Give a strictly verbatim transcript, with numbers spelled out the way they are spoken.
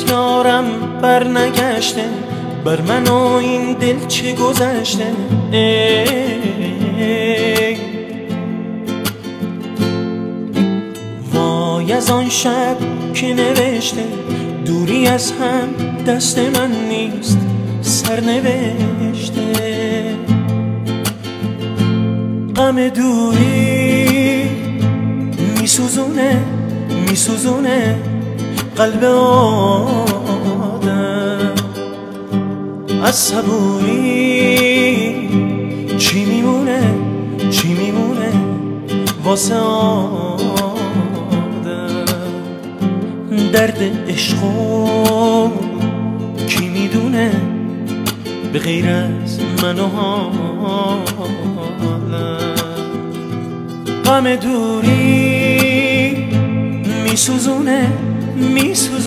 یارم بر نگشته، بر من و این دل چه گذشته. ای وای از آن شب که نوشته دوری از هم دست من نیست سرنوشته. غم دوری میسوزونه میسوزونه قلب آدم. از صبوری چی میمونه چی میمونه واسه آدم. درد عشقو کی میدونه به غیر از من و حالم. غم دوری میسوزونه میسوزونه